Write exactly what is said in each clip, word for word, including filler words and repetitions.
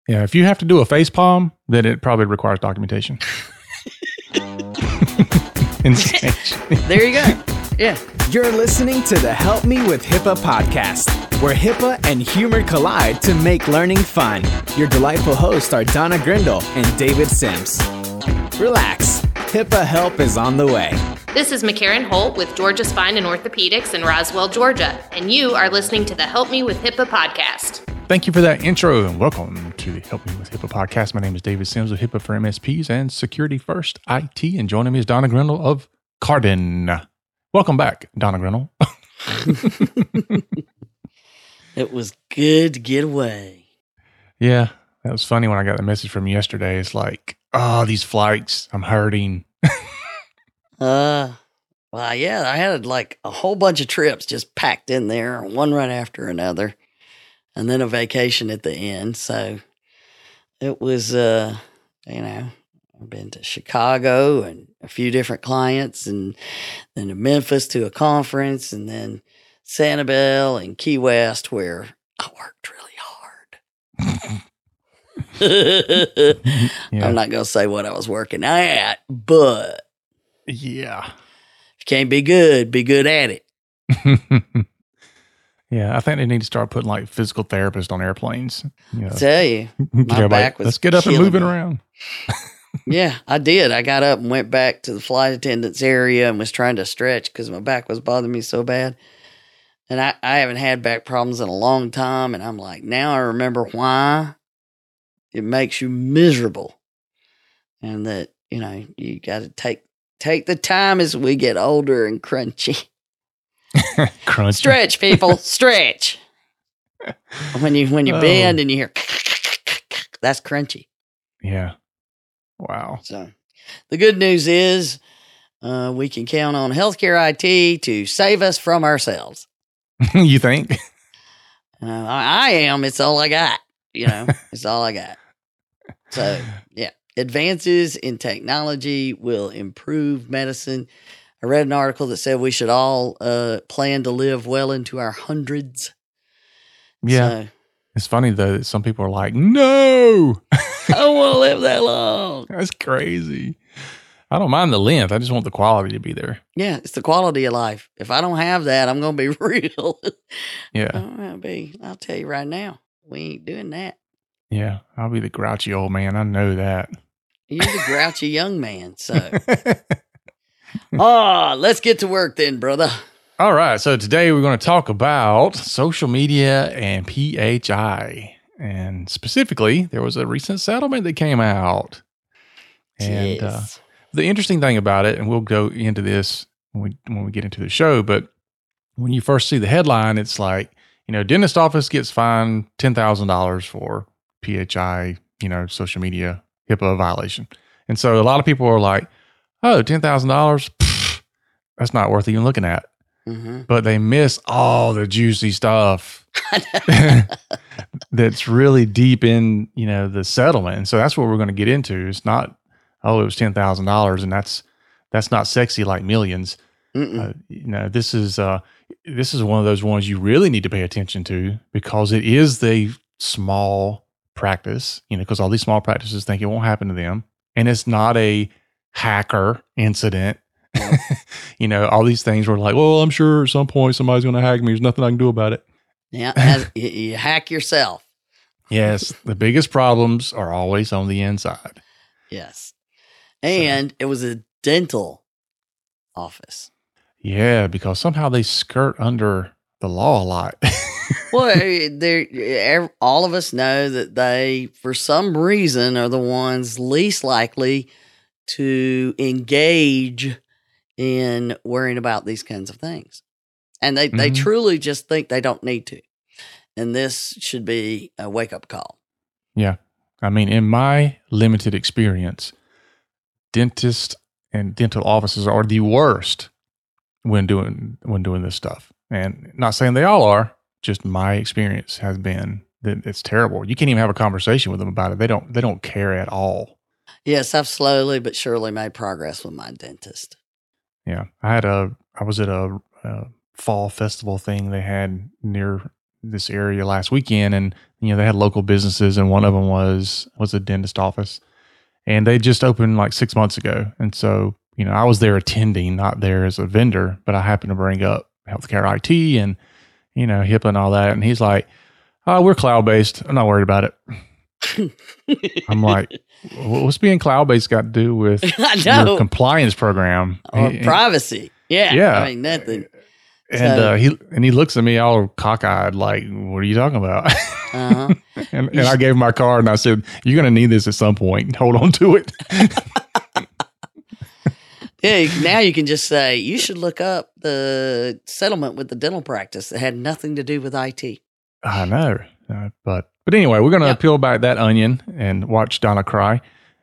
Yeah, if you have to do a face palm, then it probably requires documentation. There you go. Yeah. You're listening to the Help Me with HIPAA podcast, where HIPAA and humor collide to make learning fun. Your delightful hosts are Donna Grindle and David Sims. Relax. HIPAA help is on the way. This is McCarran Holt with Georgia Spine and Orthopedics in Roswell, Georgia, and you are listening to the Help Me with HIPAA podcast. Thank you for that intro, and welcome to the Help Me with HIPAA podcast. My name is David Sims with HIPAA for M S Ps and Security First I T, and joining me is Donna Grindle of Cardin. Welcome back, Donna Grindle. It was good to get away. Yeah, that was funny when I got the message from you yesterday. It's like, oh, these flights, I'm hurting. uh, well, yeah, I had like a whole bunch of trips just packed in there, one right after another, and then a vacation at the end. So it was, uh, you know, I've been to Chicago and a few different clients, and then to Memphis to a conference, and then Sanibel and Key West, where I worked really hard. yeah. I'm not going to say what I was working at, but yeah, if you can't be good, be good at it. Yeah, I think they need to start putting like physical therapists on airplanes. You know. I tell you, my back was let's get up and moving me. around. Yeah, I did. I got up and went back to the flight attendant's area and was trying to stretch because my back was bothering me so bad. And I, I haven't had back problems in a long time. And I'm like, now I remember why it makes you miserable. And that, you know, you got to take take the time as we get older and crunchy. Crunchy. Stretch, people, stretch. When you when you oh. bend and you hear, that's crunchy. Yeah. Wow. So the good news is uh, we can count on healthcare I T to save us from ourselves. You think? Uh, I, I am. It's all I got. You know, it's all I got. So, yeah. Advances in technology will improve medicine. I read an article that said we should all uh, plan to live well into our hundreds. Yeah. So, it's funny, though, that some people are like, no, I don't want to live that long. That's crazy. I don't mind the length. I just want the quality to be there. Yeah, it's the quality of life. If I don't have that, I'm going to be real. Yeah. I'm gonna be, I'll tell you right now, we ain't doing that. Yeah, I'll be the grouchy old man. I know that. You're the grouchy young man, so. Oh, let's get to work then, brother. All right. So today we're going to talk about social media and P H I. And specifically, there was a recent settlement that came out. And yes. uh, the interesting thing about it, and we'll go into this when we when we get into the show, but when you first see the headline, it's like, you know, dentist office gets fined ten thousand dollars for P H I, you know, social media HIPAA violation. And so a lot of people are like, oh, ten thousand dollars, that's not worth even looking at. Mm-hmm. But they miss all the juicy stuff that's really deep in, you know, the settlement. And so that's what we're going to get into. It's not, oh, it was ten thousand dollars and that's that's not sexy like millions. Uh, you know, this is uh, this is one of those ones you really need to pay attention to because it is the small practice, you know, because all these small practices think it won't happen to them. And it's not a hacker incident. You know, all these things were like, well, I'm sure at some point somebody's going to hack me. There's nothing I can do about it. Yeah, as, you, you hack yourself. Yes, the biggest problems are always on the inside. Yes. And so, it was a dental office. Yeah, because somehow they skirt under the law a lot. Well, they all of us know that they, for some reason, are the ones least likely to engage in worrying about these kinds of things. And they, mm-hmm. they truly just think they don't need to. And this should be a wake-up call. Yeah. I mean, in my limited experience, dentists and dental offices are the worst when doing when doing this stuff. And not saying they all are, just my experience has been that it's terrible. You can't even have a conversation with them about it. They don't they don't care at all. Yes, I've slowly but surely made progress with my dentist. Yeah. I had a I was at a, a fall festival thing they had near this area last weekend, and you know they had local businesses, and one of them was was a dentist office, and they just opened like six months ago. And so you know I was there attending, not there as a vendor, but I happened to bring up healthcare I T and you know HIPAA and all that, and he's like, "Oh, we're cloud based. I'm not worried about it." I'm like, "What's being cloud based got to do with your compliance program or and, privacy?" Yeah, yeah, I mean nothing. And So- uh, he and he looks at me all cockeyed, like, "What are you talking about?" Uh-huh. and and I gave him my card and I said, "You're going to need this at some point. Hold on to it." Yeah, you- now you can just say you should look up the settlement with the dental practice that had nothing to do with I T. I know, uh, but but anyway, we're going to Yep. peel back that onion and watch Donna cry.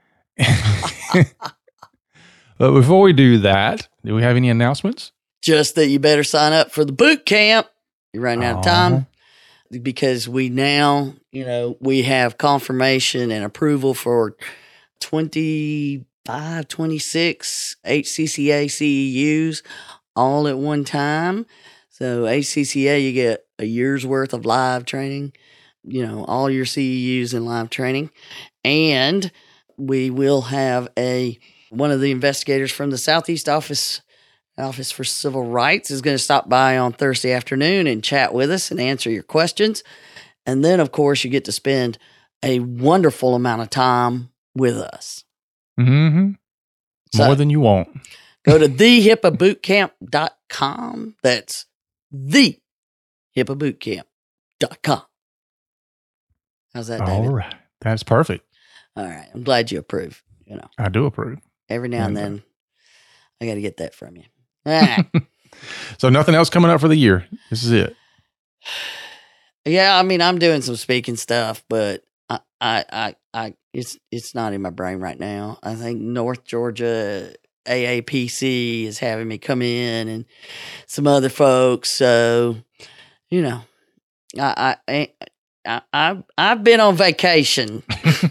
But before we do that, do we have any announcements? Just that you better sign up for the boot camp. You're running out of time because we now, you know, we have confirmation and approval for twenty-five, twenty-six H C C A C E Us all at one time. So H C C A, you get a year's worth of live training, you know, all your C E Us in live training. And we will have a, one of the investigators from the Southeast Office Office for Civil Rights is going to stop by on Thursday afternoon and chat with us and answer your questions. And then, of course, you get to spend a wonderful amount of time with us. Mm-hmm. So- More than you want. Go to the hipaa bootcamp dot com. That's the hipaa bootcamp dot com. How's that, David? All right. That's perfect. All right. I'm glad you approve. You know, I do approve. every now and Okay. then I got to get that from you. All right. So nothing else coming up for the year. This is it. Yeah, I mean, I'm doing some speaking stuff, but I, I, I, I, it's, it's not in my brain right now. I think North Georgia A A P C is having me come in and some other folks. So, you know, I, I, I, I I've been on vacation.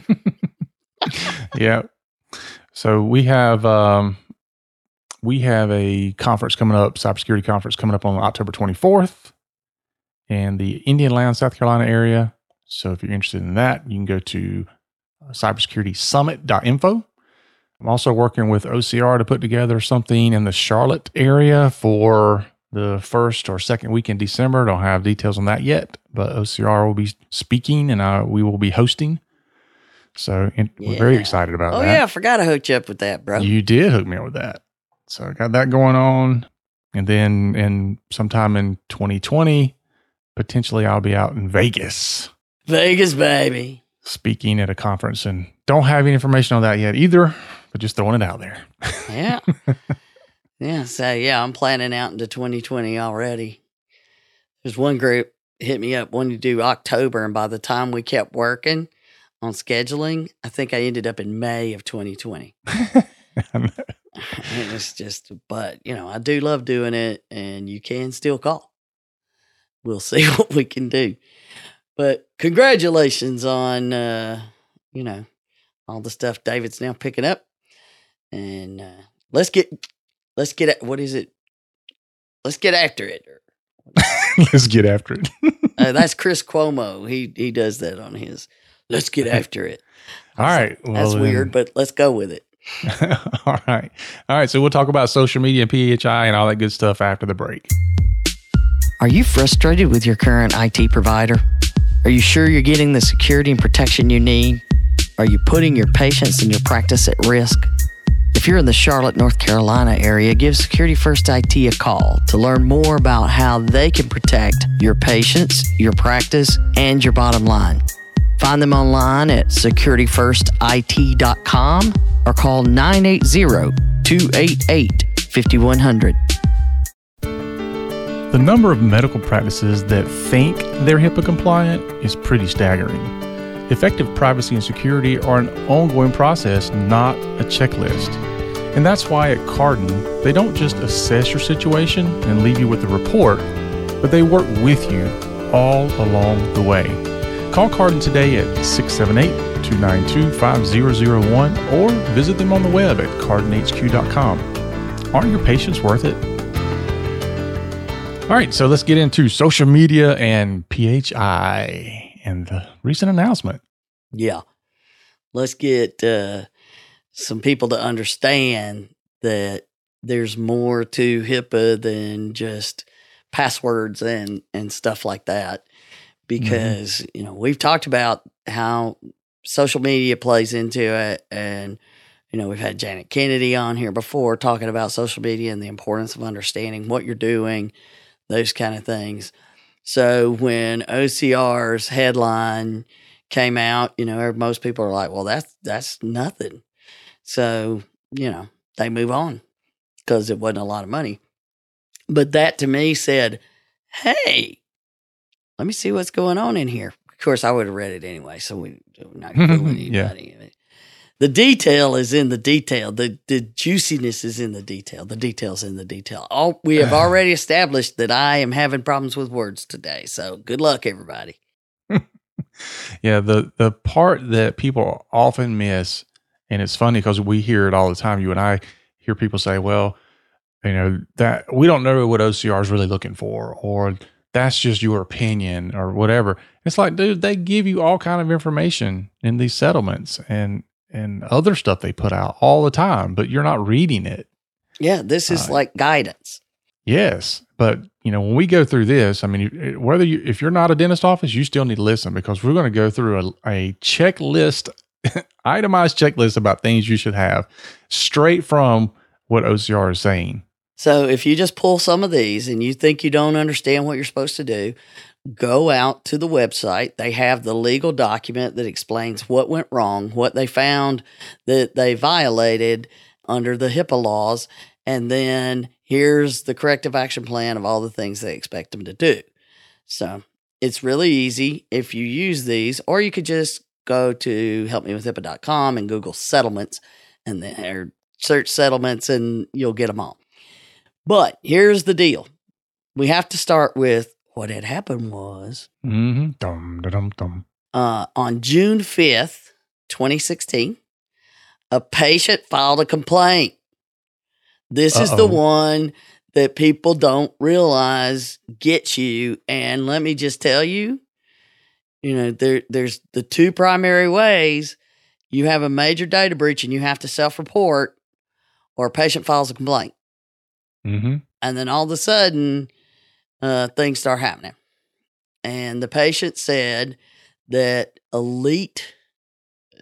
Yeah. So we have um, we have a conference coming up, cybersecurity conference coming up on October twenty-fourth in the Indian Land, South Carolina area. So if you're interested in that, you can go to cybersecurity summit dot info. I'm also working with O C R to put together something in the Charlotte area for the first or second week in December. Don't have details on that yet, but O C R will be speaking and uh, we will be hosting. So in, we're very Yeah. excited about Oh that. yeah, I forgot I hooked you up with that, bro. You did hook me up with that. So I got that going on. And then in sometime in twenty twenty, potentially I'll be out in Vegas Vegas, baby. speaking at a conference, and don't have any information on that yet either, but just throwing it out there. Yeah. Yeah. So yeah, I'm planning out into twenty twenty already. There's one group hit me up wanting to do October, and by the time we kept working on scheduling, I think I ended up in May of twenty twenty. It was just, but you know, I do love doing it, and you can still call. We'll see what we can do. But congratulations on, uh, you know, all the stuff David's now picking up, and uh, let's get, let's get at what is it? Let's get after it. Let's get after it. Uh, that's Chris Cuomo. He he does that on his. Let's get after it. All right. Well, That's then- weird, but let's go with it. All right. All right. So we'll talk about social media and P H I and all that good stuff after the break. Are you frustrated with your current I T provider? Are you sure you're getting the security and protection you need? Are you putting your patients and your practice at risk? If you're in the Charlotte, North Carolina area, give Security First I T a call to learn more about how they can protect your patients, your practice, and your bottom line. Find them online at security first I T dot com or call nine eight zero, two eight eight, five one zero zero. The number of medical practices that think they're HIPAA compliant is pretty staggering. Effective privacy and security are an ongoing process, not a checklist. And that's why at Cardin, they don't just assess your situation and leave you with a report, but they work with you all along the way. Call Cardin today at six seven eight, two nine two, five zero zero one or visit them on the web at cardin h q dot com. Aren't your patients worth it? All right, so let's get into social media and P H I and the recent announcement. Yeah. Let's get uh, some people to understand that there's more to HIPAA than just passwords and, and stuff like that. Because, mm-hmm. you know, we've talked about how social media plays into it. And, you know, we've had Janet Kennedy on here before talking about social media and the importance of understanding what you're doing, those kind of things. So when O C R's headline came out, you know, most people are like, well, that's, that's nothing. So, you know, they move on because it wasn't a lot of money. But that to me said, hey, let me see what's going on in here. Of course, I would have read it anyway, so we're not fooling anybody. Yeah. The detail is in the detail. The the juiciness is in the detail. The detail's in the detail. All, we have already established that I am having problems with words today, so good luck, everybody. Yeah, the, the part that people often miss, and it's funny because we hear it all the time, you and I hear people say, well, you know, that we don't know what O C R is really looking for, or that's just your opinion or whatever. It's like, dude, they give you all kind of information in these settlements and, and other stuff they put out all the time, but you're not reading it. Yeah. This is uh, like guidance. Yes. But you know, when we go through this, I mean, whether you, if you're not a dentist office, you still need to listen because we're going to go through a, a checklist, itemized checklist about things you should have straight from what O C R is saying. So if you just pull some of these and you think you don't understand what you're supposed to do, go out to the website. They have the legal document that explains what went wrong, what they found that they violated under the HIPAA laws, and then here's the corrective action plan of all the things they expect them to do. So it's really easy if you use these, or you could just go to help me with HIPAA dot com and Google settlements and then or search settlements and you'll get them all. But here's the deal. We have to start with what had happened was mm-hmm. dum, dum, dum. Uh, on June fifth, twenty sixteen, a patient filed a complaint. This Uh-oh. is the one that people don't realize gets you. And let me just tell you, you know, there, there's the two primary ways. You have a major data breach and you have to self-report, or a patient files a complaint. Mm-hmm. And then all of a sudden, uh, things start happening. And the patient said that Elite uh,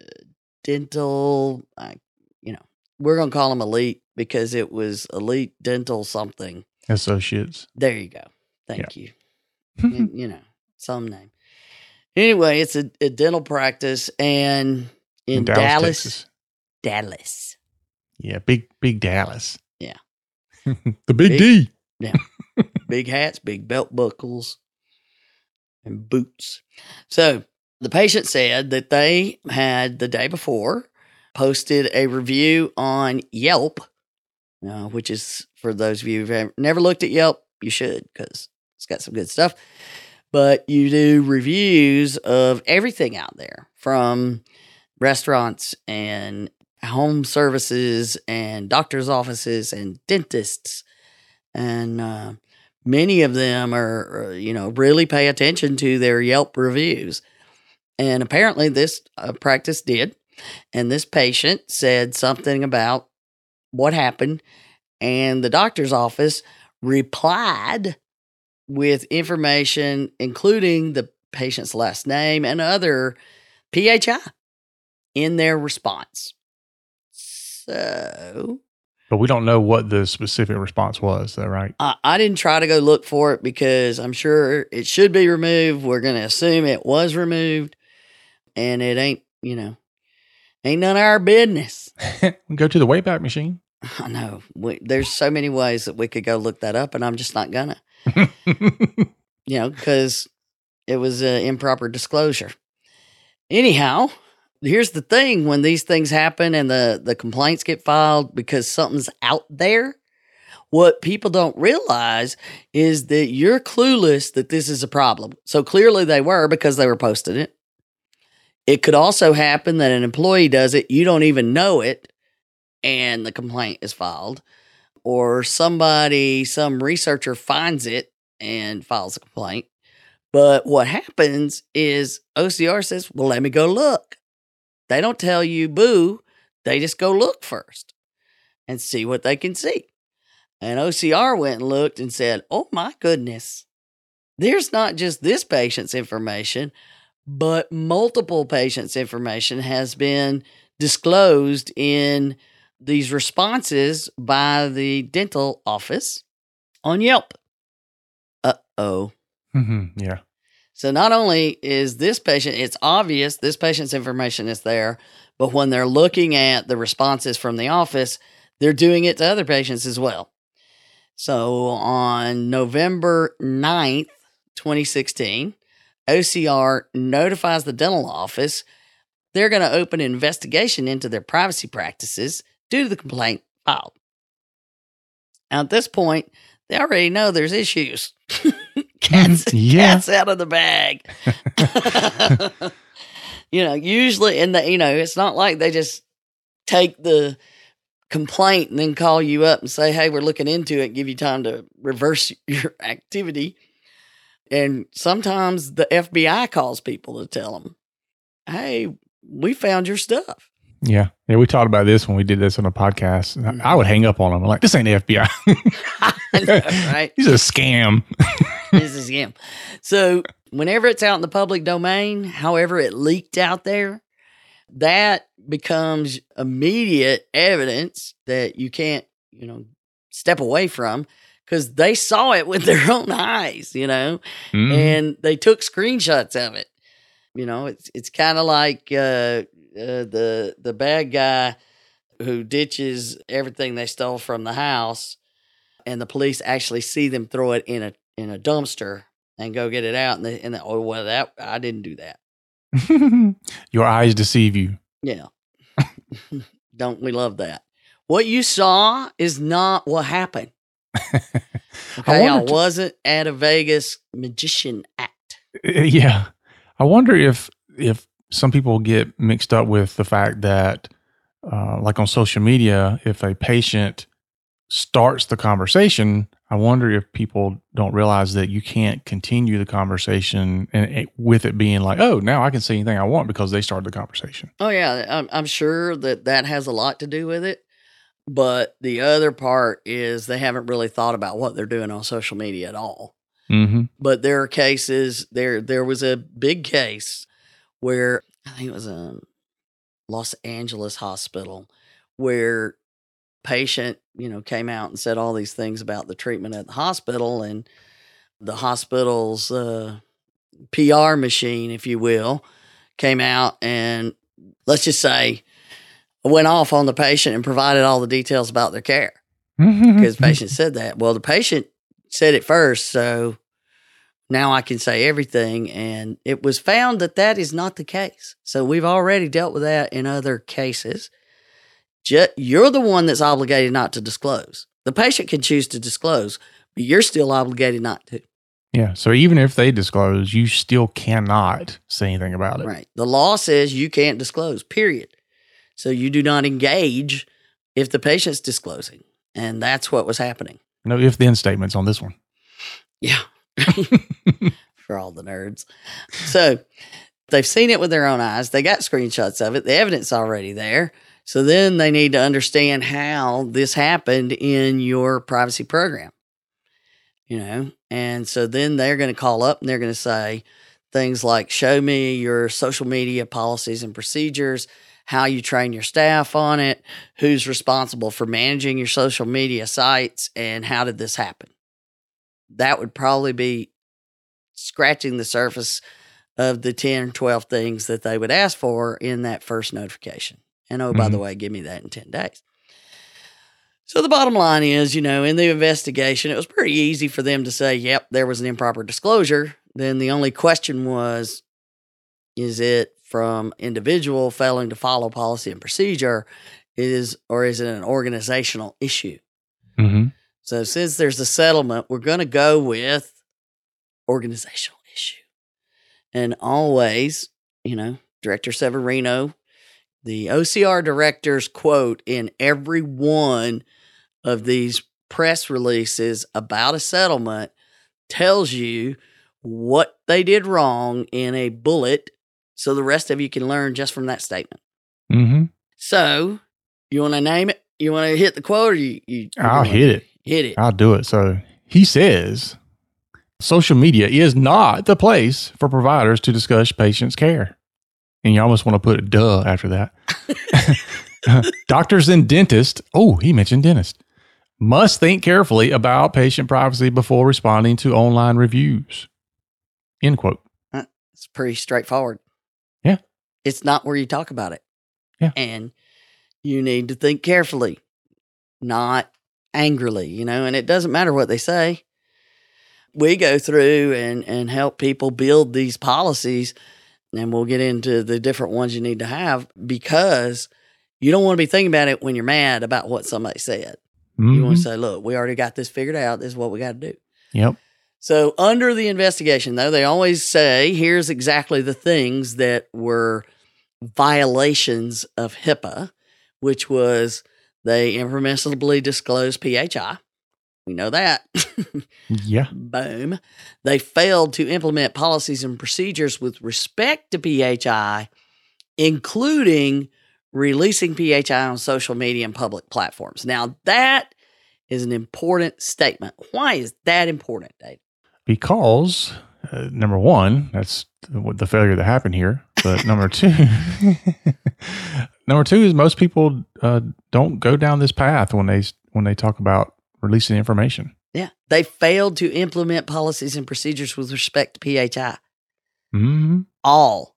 Dental, uh, you know, we're going to call them Elite because it was Elite Dental something. Associates. There you go. Thank yeah. you. you. You know, some name. Anyway, it's a, a dental practice and in, in Dallas, Dallas, Texas. Dallas. Yeah, big, big Dallas. Yeah. The big, big D. Yeah. Big hats, big belt buckles, and boots. So the patient said that they had the day before posted a review on Yelp, uh, which is, for those of you who have never looked at Yelp, you should because it's got some good stuff. But you do reviews of everything out there, from restaurants and home services and doctor's offices and dentists. And uh, many of them are, you know, really pay attention to their Yelp reviews. And apparently this uh, practice did. And this patient said something about what happened. And the doctor's office replied with information, including the patient's last name and other P H I in their response. So, but we don't know what the specific response was, though, right? I, I didn't try to go look for it because I'm sure it should be removed. We're going to assume it was removed, and it ain't, you know, ain't none of our business. Go to the Wayback Machine. I know. We, there's so many ways that we could go look that up, and I'm just not gonna. You know, because it was an improper disclosure. Anyhow. Here's the thing, when these things happen and the, the complaints get filed because something's out there, what people don't realize is that you're clueless that this is a problem. So clearly they were because they were posting it. It could also happen that an employee does it, you don't even know it, and the complaint is filed. Or somebody, some researcher finds it and files a complaint. But what happens is O C R says, well, let me go look. They don't tell you boo. They just go look first and see what they can see. And O C R went and looked and said, oh my goodness, there's not just this patient's information, but multiple patients' information has been disclosed in these responses by the dental office on Yelp. Uh-oh. Mm-hmm. Yeah. So not only is this patient, it's obvious this patient's information is there, but when they're looking at the responses from the office, they're doing it to other patients as well. So on November ninth, twenty sixteen, O C R notifies the dental office they're going to open an investigation into their privacy practices due to the complaint filed. Now, at this point, they already know there's issues. Cat's, yeah. cat's out of the bag. You know, usually, and the, you know, it's not like they just take the complaint and then call you up and say, hey, we're looking into it, give you time to reverse your activity. And sometimes the F B I calls people to tell them, hey, we found your stuff. Yeah. Yeah. We talked about this when we did this on a podcast. Mm-hmm. I would hang up on them. I'm like, this ain't the F B I. I know, right? This is a scam. This is a scam. So whenever it's out in the public domain, however it leaked out there, that becomes immediate evidence that you can't, you know, step away from, because they saw it with their own eyes, you know, mm. and they took screenshots of it. You know, it's it's kind of like uh, uh, the the bad guy who ditches everything they stole from the house, and the police actually see them throw it in a in a dumpster and go get it out, and they, and they, oh well, that I didn't do that. Your eyes deceive you. Yeah. Don't we love that? What you saw is not what happened. Okay, I, I wasn't to, at a Vegas magician act. Yeah. I wonder if if some people get mixed up with the fact that, uh, like on social media, if a patient starts the conversation, I wonder if people don't realize that you can't continue the conversation and it, with it being like, oh, now I can say anything I want because they started the conversation. Oh, yeah. I'm, I'm sure that that has a lot to do with it. But the other part is they haven't really thought about what they're doing on social media at all. Mm-hmm. But there are cases, there there was a big case where, I think it was a Los Angeles hospital, where patient, you know, came out and said all these things about the treatment at the hospital, and the hospital's uh, P R machine, if you will, came out and, let's just say, went off on the patient and provided all the details about their care. Because the patient said that. Well, the patient said it first, so now I can say everything. And it was found that that is not the case. So we've already dealt with that in other cases. Just, you're the one that's obligated not to disclose. The patient can choose to disclose, but you're still obligated not to. Yeah. So even if they disclose, you still cannot say anything about it. Right. The law says you can't disclose, period. So you do not engage if the patient's disclosing. And that's what was happening. No if then statements on this one. Yeah. For all the nerds. So they've seen it with their own eyes. They got screenshots of it. The evidence already there. So then they need to understand how this happened in your privacy program. You know, and so then they're going to call up and they're going to say things like, show me your social media policies and procedures, how you train your staff on it, who's responsible for managing your social media sites, and how did this happen? That would probably be scratching the surface of the ten, twelve things that they would ask for in that first notification. And oh, mm-hmm. by the way, give me that in ten days. So the bottom line is, you know, in the investigation, it was pretty easy for them to say, yep, there was an improper disclosure. Then the only question was, is it from individual failing to follow policy and procedure, is or is it an organizational issue? Mm-hmm. So since there's a settlement, we're going to go with organizational issue. And always, you know, Director Severino, the O C R director's quote in every one of these press releases about a settlement, tells you what they did wrong in a bullet so the rest of you can learn just from that statement. Mm-hmm. So, you want to name it? You want to hit the quote, or you? you I'll hit it. Hit it. I'll do it. So he says, social media is not the place for providers to discuss patients' care. And you almost want to put a duh after that. Doctors and dentists, oh, he mentioned dentist, must think carefully about patient privacy before responding to online reviews. End quote. It's pretty straightforward. Yeah. It's not where you talk about it. Yeah. And you need to think carefully, not angrily, you know, and it doesn't matter what they say. We go through and, and help people build these policies, and we'll get into the different ones you need to have, because you don't want to be thinking about it when you're mad about what somebody said. Mm-hmm. You want to say, look, we already got this figured out. This is what we got to do. Yep. So under the investigation, though, they always say, here's exactly the things that were violations of HIPAA, which was they impermissibly disclosed P H I. We know that. Yeah. Boom. They failed to implement policies and procedures with respect to P H I, including releasing P H I on social media and public platforms. Now, that is an important statement. Why is that important, Dave? Because, uh, number one, that's the, the failure that happened here. But number two, number two is most people uh, don't go down this path when they when they talk about releasing information. Yeah. They failed to implement policies and procedures with respect to P H I. Mm-hmm. All.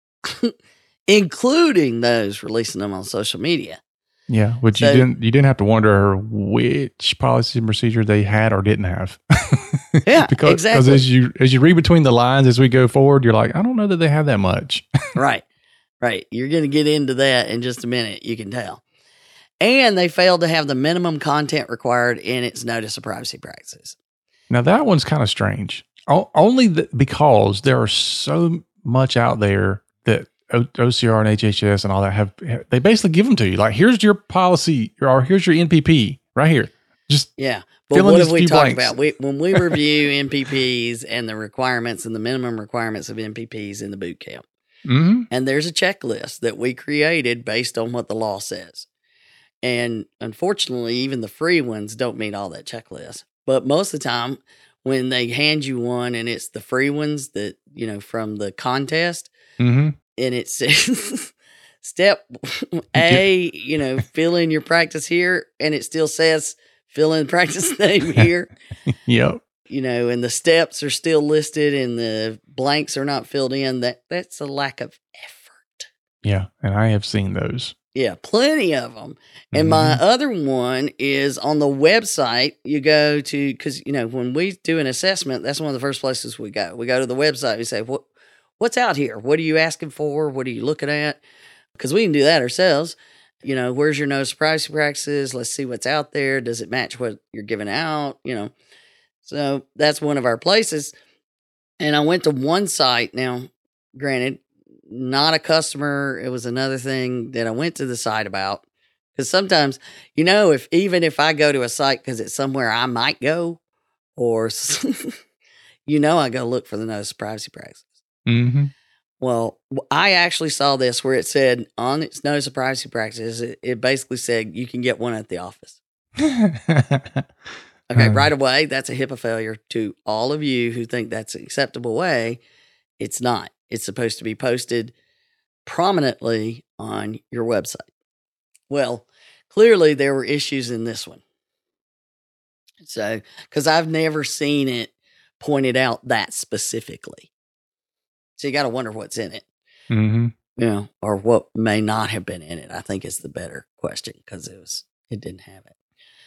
Including those releasing them on social media. Yeah, but So- you didn't you didn't have to wonder which policy and procedure they had or didn't have. Yeah, because, exactly. Because as you as you read between the lines as we go forward, you're like, I don't know that they have that much. Right. Right. You're going to get into that in just a minute. You can tell. And they failed to have the minimum content required in its notice of privacy practices. Now that one's kind of strange. O- only th- because there are so much out there that o- OCR and H H S and all that have, they basically give them to you. Like, here's your policy, or here's your N P P right here. Just Yeah. But fill in what these have we few talked blanks. about? We, when we review N P Ps and the requirements and the minimum requirements of N P Ps in the boot camp, Mm-hmm. and there's a checklist that we created based on what the law says. And unfortunately, even the free ones don't meet all that checklist. But most of the time, when they hand you one and it's the free ones that, you know, from the contest, Mm-hmm. and it says step A, you know, fill in your practice here, and it still says fill in practice name here, Yep. you know, and the steps are still listed and the blanks are not filled in. That that's a lack of effort. Yeah. And I have seen those. Yeah, plenty of them. And my other one is on the website. You go to, because, you know, when we do an assessment, that's one of the first places we go. We go to the website. We say, what, what's out here? What are you asking for? What are you looking at? Because we can do that ourselves. You know, where's your notice of privacy practices? Let's see what's out there. Does it match what you're giving out? You know, so that's one of our places. And I went to one site. Now, granted, not a customer. It was another thing that I went to the site about. Because sometimes, you know, if even if I go to a site because it's somewhere I might go, or, you know, I go look for the notice of privacy practices. Mm-hmm. Well, I actually saw this where it said on its notice of privacy practices, it, it basically said you can get one at the office. Okay, Uh. right away, that's a HIPAA failure to all of you who think that's an acceptable way. It's not. It's supposed to be posted prominently on your website. Well, clearly there were issues in this one. So, because I've never seen it pointed out that specifically. So you got to wonder what's in it. Mm-hmm. You know, or what may not have been in it, I think is the better question, because it was it didn't have it.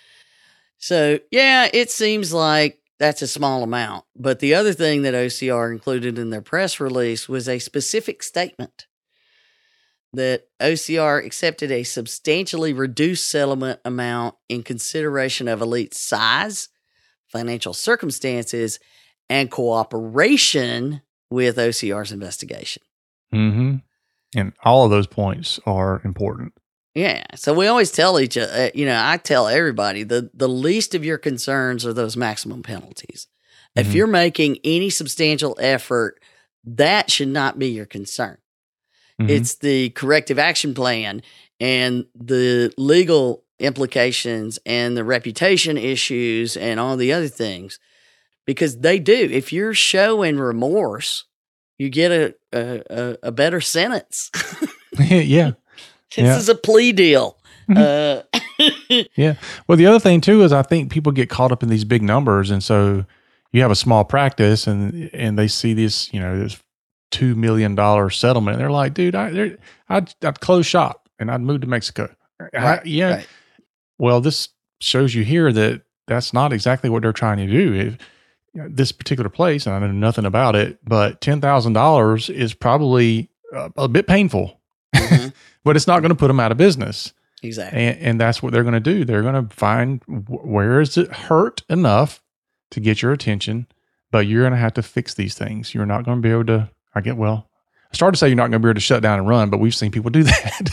So yeah, it seems like that's a small amount. But the other thing that O C R included in their press release was a specific statement that O C R accepted a substantially reduced settlement amount in consideration of Elite's size, financial circumstances, and cooperation with O C R's investigation. Mm-hmm. And all of those points are important. Yeah. So we always tell each other, you know, I tell everybody the, the least of your concerns are those maximum penalties. If Mhm. you're making any substantial effort, that should not be your concern. Mhm. It's the corrective action plan and the legal implications and the reputation issues and all the other things. Because they do. If you're showing remorse, you get a a, a better sentence. yeah. This Yeah. is a plea deal. uh, Yeah. Well, the other thing too is I think people get caught up in these big numbers, and so you have a small practice, and and they see this, you know, this two million dollar settlement, and they're like, "Dude, I they're- I'd I'd close shop and I'd move to Mexico." I- Right, yeah. right. Well, this shows you here that that's not exactly what they're trying to do. If, you know, this particular place, and I know nothing about it, but ten thousand dollars is probably a, a bit painful, Mhm. but it's not going to put them out of business. Exactly. And, and that's what they're going to do. They're going to find wh- where is it hurt enough to get your attention, but you're going to have to fix these things. You're not going to be able to, I get, well, I started to say you're not going to be able to shut down and run, but we've seen people do that.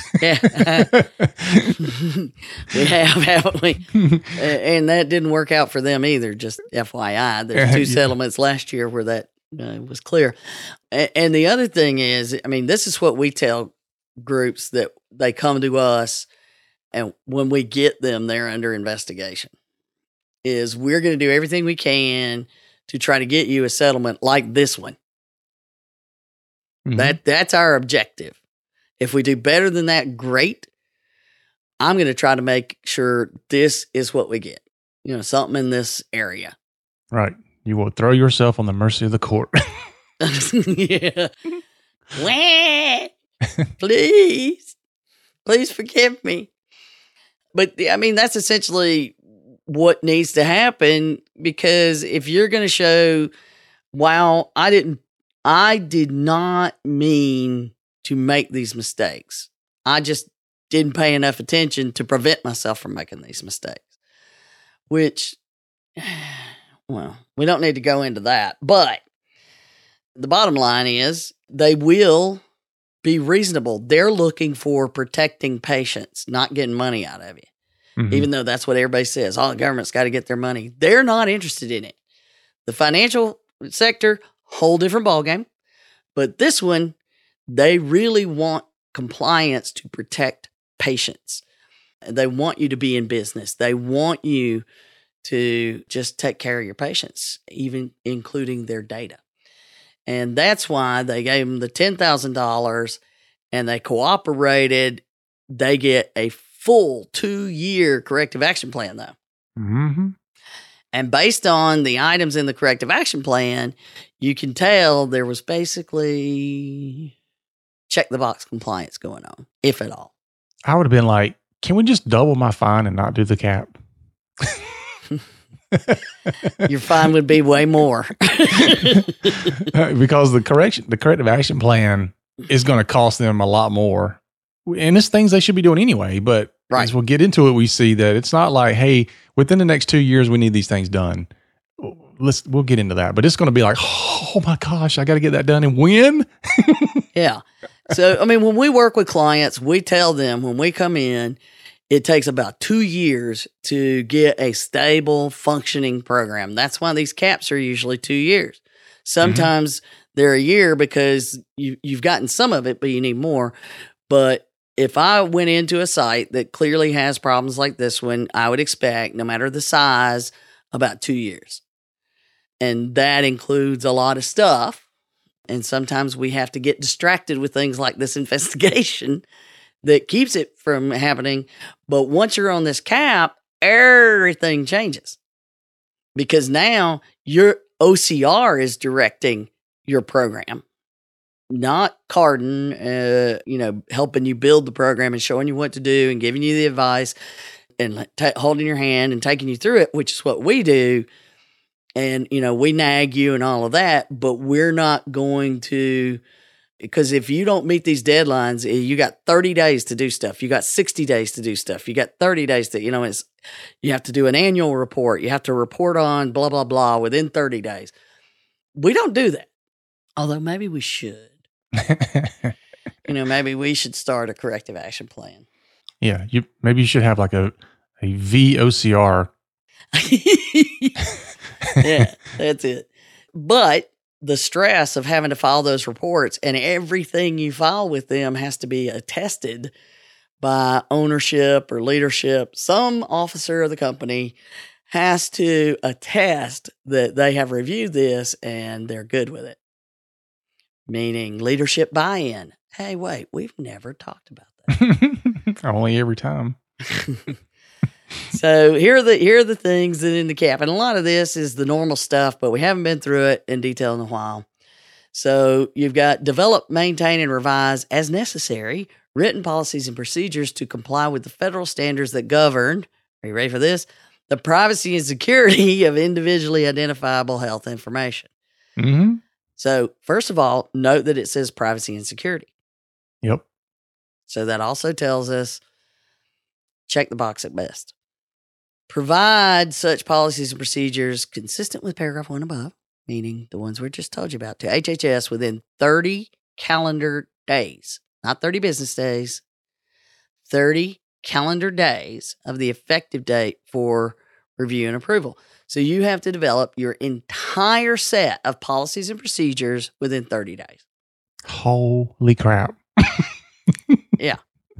Yeah. We have, haven't we? Uh, and that didn't work out for them either. Just F Y I. There's two Yeah. settlements last year where that uh, was clear. A- And the other thing is, I mean, this is what we tell groups that they come to us, and when we get them, they're under investigation. Is we're going to do everything we can to try to get you a settlement like this one. Mhm. That that's our objective. If we do better than that, great. I'm going to try to make sure this is what we get. You know, something in this area. Right. You will throw yourself on the mercy of the court. Yeah. Wah! Please. Please forgive me. But I mean, that's essentially what needs to happen, because if you're going to show, wow, I didn't, I did not mean to make these mistakes. I just didn't pay enough attention to prevent myself from making these mistakes, which, well, we don't need to go into that. But the bottom line is they will be reasonable. They're looking for protecting patients, not getting money out of you. Mhm. Even though that's what everybody says. Oh, the government's got to get their money. They're not interested in it. The financial sector, whole different ballgame. But this one, they really want compliance to protect patients. They want you to be in business. They want you to just take care of your patients, even including their data. And that's why they gave them the ten thousand dollars and they cooperated. They get a full two-year corrective action plan, though. Mhm. And based on the items in the corrective action plan, you can tell there was basically check-the-box compliance going on, if at all. I would have been like, can we just double my fine and not do the cap? Your fine would be way more. Because the correction, the corrective action plan is going to cost them a lot more. And it's things they should be doing anyway. But Right. as we'll get into it, we see that it's not like, hey, within the next two years, we need these things done. Let's, we'll get into that. But it's going to be like, oh my gosh, I got to get that done. And when? Yeah. So, I mean, when we work with clients, we tell them when we come in, it takes about two years to get a stable, functioning program. That's why these caps are usually two years. Sometimes they're a year because you, you've gotten some of it, but you need more. But if I went into a site that clearly has problems like this one, I would expect, no matter the size, about two years. And that includes a lot of stuff. And sometimes we have to get distracted with things like this investigation that keeps it from happening. But once you're on this cap, everything changes. Because now your O C R is directing your program, not Carden, uh, you know, helping you build the program and showing you what to do and giving you the advice and t- holding your hand and taking you through it, which is what we do. And, you know, we nag you and all of that, but we're not going to, because if you don't meet these deadlines, you got thirty days to do stuff. You got sixty days to do stuff. You got thirty days to, you know, it's, you have to do an annual report. You have to report on blah, blah, blah within thirty days. We don't do that. Although maybe we should. You know, maybe we should start a corrective action plan. Yeah. You, maybe you should have like a, a V O C R. Yeah, that's it. But the stress of having to file those reports and everything you file with them has to be attested by ownership or leadership. Some officer of the company has to attest that they have reviewed this and they're good with it. Meaning leadership buy-in. Hey, wait, we've never talked about that. Only every time. So here are the here are the things that in the cap, and a lot of this is the normal stuff, but we haven't been through it in detail in a while. So you've got develop, maintain, and revise as necessary written policies and procedures to comply with the federal standards that govern. Are you ready for this? The privacy and security of individually identifiable health information. Mm-hmm. So first of all, note that it says privacy and security. Yep. So that also tells us check the box at best. Provide such policies and procedures consistent with paragraph one above, meaning the ones we just told you about, to H H S within thirty calendar days, not thirty business days, thirty calendar days of the effective date for review and approval. So you have to develop your entire set of policies and procedures within thirty days. Holy crap. Yeah.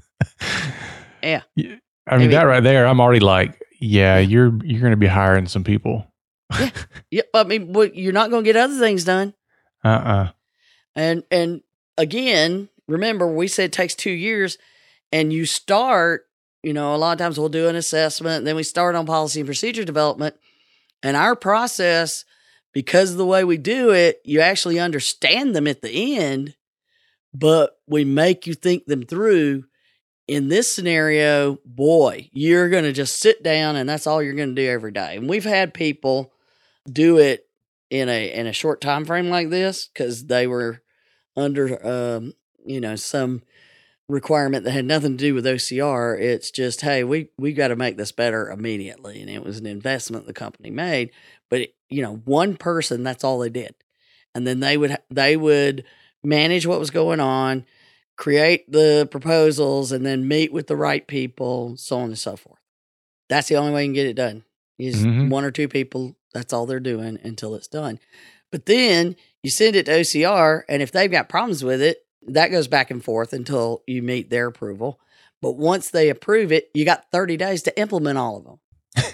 Yeah. I mean, that right there, I'm already like, yeah, you're you're going to be hiring some people. Yeah. Yeah. I mean, well, you're not going to get other things done. Uh-uh. And, and again, remember, we said it takes two years and you start, you know, a lot of times we'll do an assessment and then we start on policy and procedure development. And our process, because of the way we do it, you actually understand them at the end, but we make you think them through. In this scenario, boy, you're going to just sit down and that's all you're going to do every day. And we've had people do it in a in a short time frame like this because they were under, um, you know, some requirement that had nothing to do with O C R. It's just, hey, we we got to make this better immediately, and it was an investment the company made. But it, you know, one person, that's all they did, and then they would they would manage what was going on, create the proposals, and then meet with the right people, so on and so forth. That's the only way you can get it done. Is mm-hmm. one or two people. That's all they're doing until it's done. But then you send it to O C R, and if they've got problems with it, that goes back and forth until you meet their approval. But once they approve it, you got thirty days to implement all of them.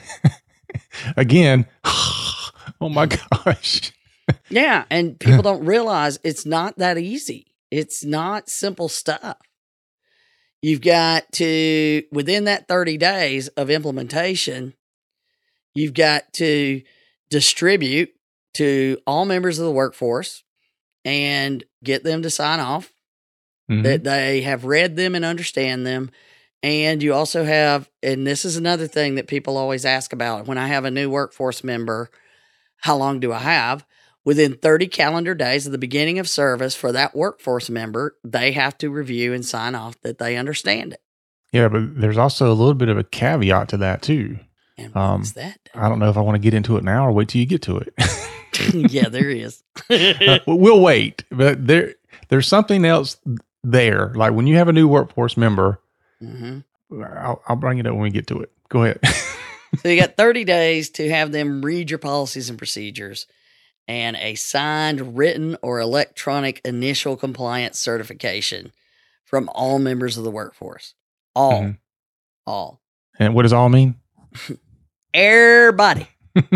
Again, oh my gosh. Yeah, and people don't realize it's not that easy. It's not simple stuff. You've got to, within that thirty days of implementation, you've got to distribute to all members of the workforce and get them to sign off mm-hmm. that they have read them and understand them. And you also have, and this is another thing that people always ask about, when I have a new workforce member, how long do I have? Within thirty calendar days of the beginning of service for that workforce member, they have to review and sign off that they understand it. Yeah, but there's also a little bit of a caveat to that too. And what's um, that? I don't know if I want to get into it now or wait till you get to it. Yeah, there is. uh, we'll wait, but there there's something else there. Like when you have a new workforce member, mm-hmm. I'll, I'll bring it up when we get to it. Go ahead. So you got thirty days to have them read your policies and procedures and a signed, written, or electronic initial compliance certification from all members of the workforce. All. Mm-hmm. All. And what does all mean? Everybody.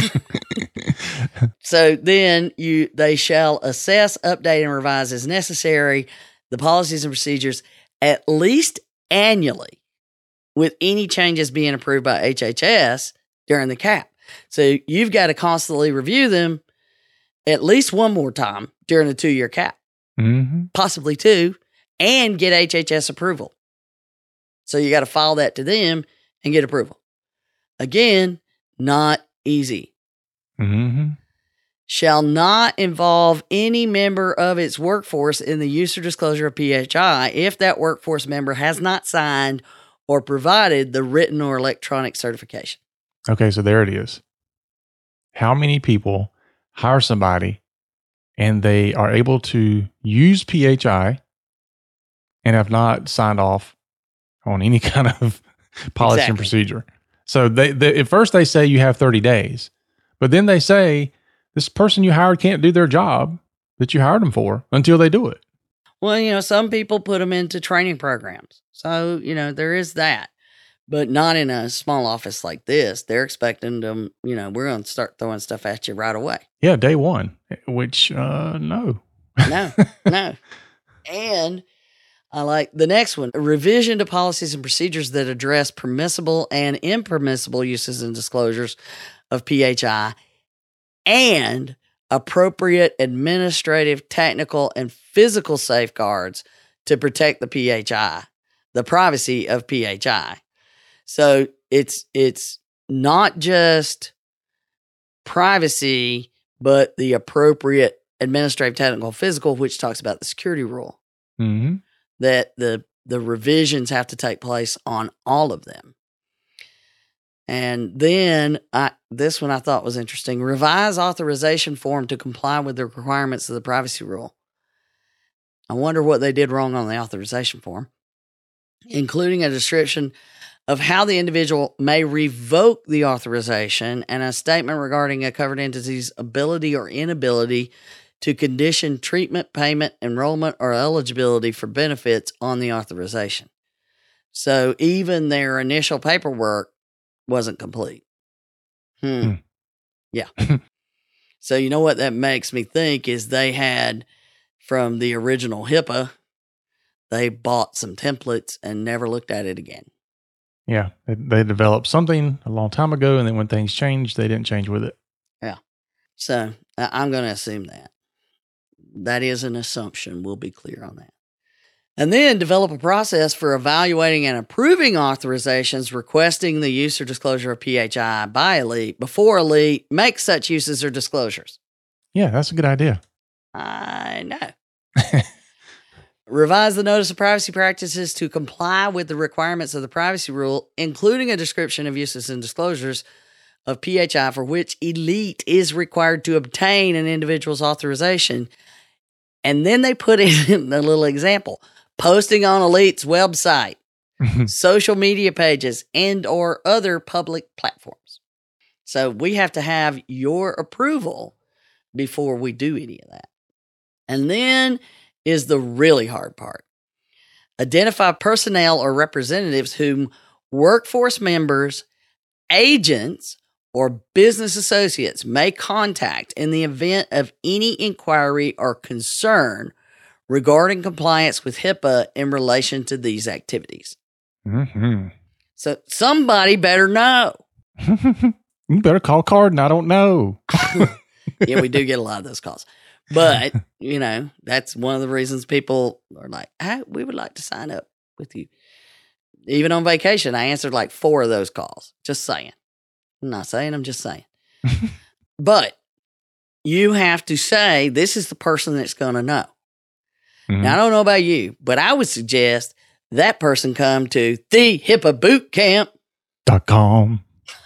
So then you they shall assess, update, and revise as necessary the policies and procedures at least annually, with any changes being approved by H H S during the cap. So you've got to constantly review them at least one more time during the two-year cap, mm-hmm. possibly two, and get H H S approval. So you got to file that to them and get approval. Again, not easy. Mm-hmm. Shall not involve any member of its workforce in the use or disclosure of P H I if that workforce member has not signed or provided the written or electronic certification. Okay, so there it is. How many people hire somebody and they are able to use P H I and have not signed off on any kind of policy exactly. and procedure? So they, they, at first they say you have thirty days, but then they say this person you hired can't do their job that you hired them for until they do it. Well, you know, some people put them into training programs. So, you know, there is that. But not in a small office like this. They're expecting them, you know, we're going to start throwing stuff at you right away. Yeah, day one, which, uh, no. No, no. And I like the next one, a revision to policies and procedures that address permissible and impermissible uses and disclosures of P H I and appropriate administrative, technical, and physical safeguards to protect the P H I, the privacy of P H I. So it's it's not just privacy, but the appropriate administrative, technical, physical, which talks about the security rule. Mm-hmm. That the the revisions have to take place on all of them. And then I, this one I thought was interesting. Revise authorization form to comply with the requirements of the privacy rule. I wonder what they did wrong on the authorization form, including a description of how the individual may revoke the authorization and a statement regarding a covered entity's ability or inability to condition treatment, payment, enrollment, or eligibility for benefits on the authorization. So even their initial paperwork wasn't complete. Hmm. Hmm. Yeah. So you know what that makes me think is they had, from the original HIPAA, they bought some templates and never looked at it again. Yeah, they, they developed something a long time ago, and then when things changed, they didn't change with it. Yeah. So I'm going to assume that. That is an assumption. We'll be clear on that. And then develop a process for evaluating and approving authorizations requesting the use or disclosure of P H I by Elite before Elite makes such uses or disclosures. Yeah, that's a good idea. I know. Revise the notice of privacy practices to comply with the requirements of the privacy rule, including a description of uses and disclosures of P H I for which Elite is required to obtain an individual's authorization. And then they put in a little example, posting on Elite's website, social media pages, and or other public platforms. So we have to have your approval before we do any of that. And then is the really hard part. Identify personnel or representatives whom workforce members, agents, or business associates may contact in the event of any inquiry or concern regarding compliance with HIPAA in relation to these activities. Mm-hmm. So somebody better know. You better call Card and I don't know. Yeah, we do get a lot of those calls. But, you know, that's one of the reasons people are like, hey, we would like to sign up with you. Even on vacation, I answered like four of those calls. Just saying. I'm not saying, I'm just saying. But you have to say, this is the person that's going to know. Mm-hmm. Now, I don't know about you, but I would suggest that person come to the HIPAA boot camp dot com.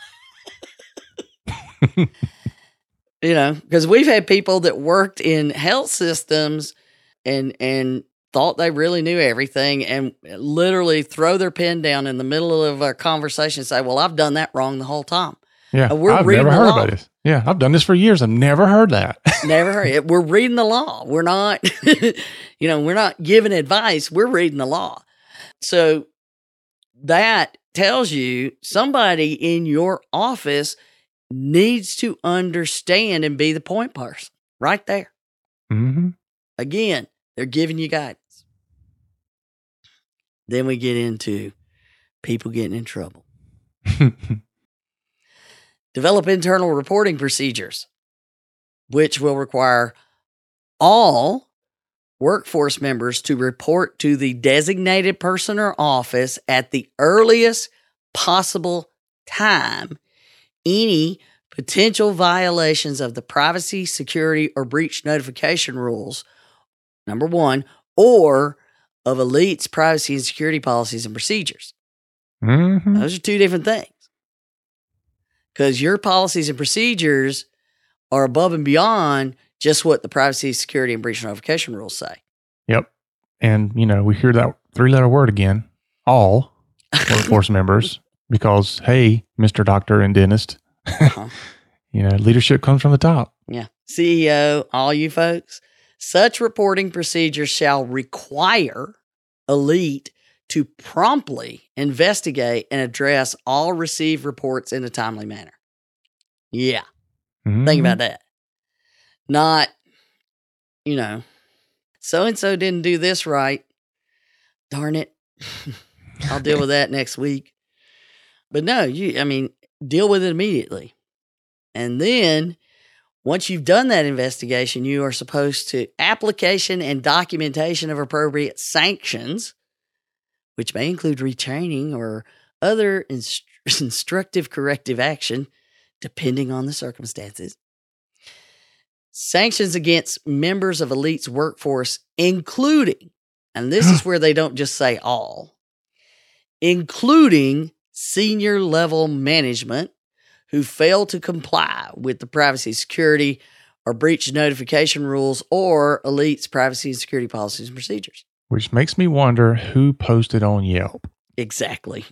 You know, because we've had people that worked in health systems and and thought they really knew everything and literally throw their pen down in the middle of a conversation and say, well, I've done that wrong the whole time. Yeah, uh, we're I've reading never the heard law. about this. Yeah, I've done this for years. I've never heard that. Never heard it. We're reading the law. We're not, you know, we're not giving advice. We're reading the law. So that tells you somebody in your office needs to understand and be the point person right there. Mm-hmm. Again, they're giving you guidance. Then we get into people getting in trouble. Develop internal reporting procedures, which will require all workforce members to report to the designated person or office at the earliest possible time any potential violations of the privacy, security, or breach notification rules, number one, or of Elite's privacy and security policies and procedures. Mm-hmm. Those are two different things. Because your policies and procedures are above and beyond just what the privacy, security, and breach notification rules say. Yep. And, you know, we hear that three-letter word again, all workforce members, because, hey, Mister Doctor and Dentist, uh-huh. You know, leadership comes from the top. Yeah. C E O, all you folks, such reporting procedures shall require Elite to promptly investigate and address all received reports in a timely manner. Yeah. Mm-hmm. Think about that. Not, you know, so-and-so didn't do this right. Darn it. I'll deal with that next week. But no, you, I mean, deal with it immediately. And then once you've done that investigation, you are supposed to application and documentation of appropriate sanctions, which may include retraining or other inst- instructive corrective action, depending on the circumstances. Sanctions against members of Elite's workforce, including, and this is where they don't just say all, including senior level management who fail to comply with the privacy, security, or breach notification rules or Elite's privacy and security policies and procedures. Which makes me wonder who posted on Yelp. Exactly.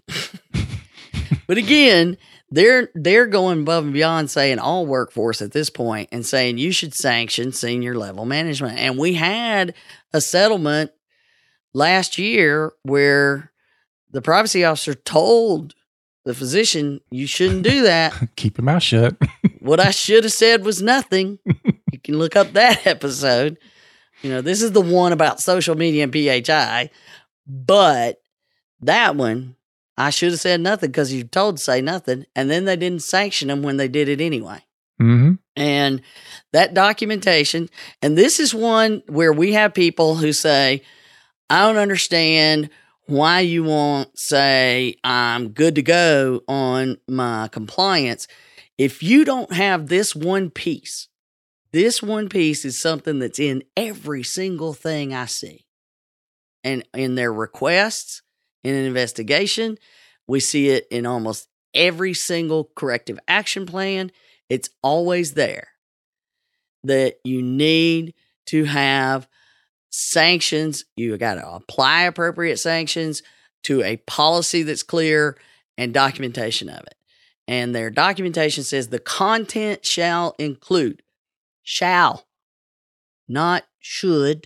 But again, they're they're going above and beyond saying all workforce at this point and saying you should sanction senior level management. And we had a settlement last year where the privacy officer told the physician, you shouldn't do that. Keep your mouth shut. What I should have said was nothing. You can look up that episode. You know, this is the one about social media and P H I, but that one, I should have said nothing because you're told to say nothing, and then they didn't sanction them when they did it anyway. Mm-hmm. And that documentation, and this is one where we have people who say, I don't understand why you won't say I'm good to go on my compliance. If you don't have this one piece, this one piece is something that's in every single thing I see. And in their requests, in an investigation, we see it in almost every single corrective action plan. It's always there that you need to have sanctions. You got to apply appropriate sanctions to a policy that's clear and documentation of it. And their documentation says the content shall include, shall, not should,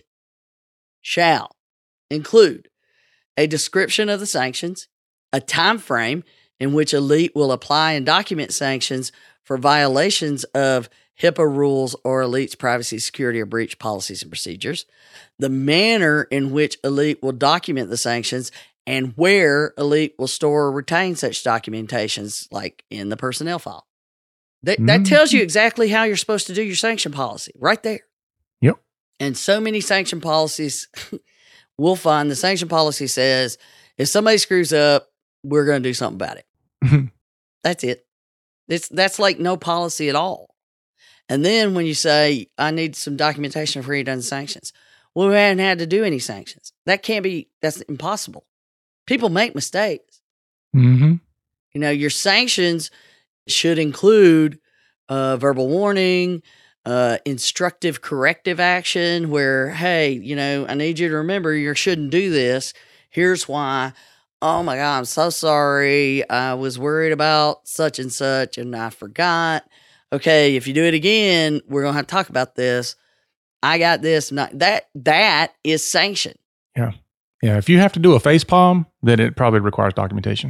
shall include a description of the sanctions, a time frame in which Elite will apply and document sanctions for violations of HIPAA rules or Elite's privacy, security, or breach policies and procedures, the manner in which Elite will document the sanctions, and where Elite will store or retain such documentations, like in the personnel file. That, that tells you exactly how you're supposed to do your sanction policy, right there. Yep. And so many sanction policies, we'll find the sanction policy says, if somebody screws up, we're going to do something about it. That's it. It's that's like no policy at all. And then when you say, I need some documentation for you done sanctions. Well, we haven't had to do any sanctions. That can't be, that's impossible. People make mistakes. Mm-hmm. You know, your sanctions should include uh, verbal warning, uh, instructive corrective action where, hey, you know, I need you to remember you shouldn't do this. Here's why. Oh my God, I'm so sorry. I was worried about such and such and I forgot. Okay, if you do it again, we're going to have to talk about this. I got this. Not that. That is sanction. Yeah. Yeah. If you have to do a face palm, then it probably requires documentation.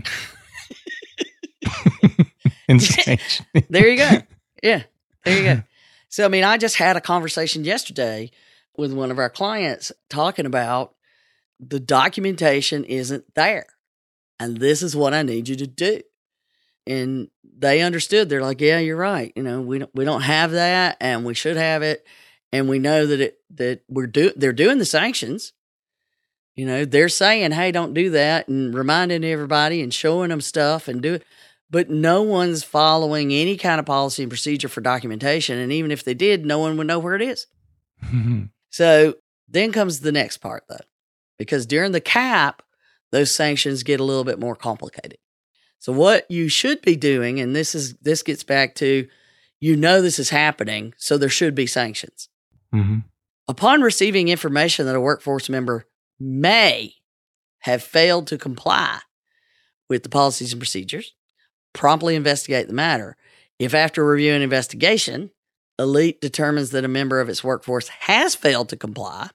And sanction. There you go. Yeah. There you go. So, I mean, I just had a conversation yesterday with one of our clients talking about the documentation isn't there. And this is what I need you to do. And they understood. They're like, yeah, you're right. You know, we don't, we don't have that and we should have it. And we know that it, that we're do, they're doing the sanctions. You know, they're saying, hey, don't do that, and reminding everybody and showing them stuff and do it. But no one's following any kind of policy and procedure for documentation. And even if they did, no one would know where it is. So then comes the next part, though, because during the cap, those sanctions get a little bit more complicated. So what you should be doing, and this is this gets back to, you know this is happening, so there should be sanctions. Mm-hmm. Upon receiving information that a workforce member may have failed to comply with the policies and procedures, promptly investigate the matter. If after review and investigation, Elite determines that a member of its workforce has failed to comply,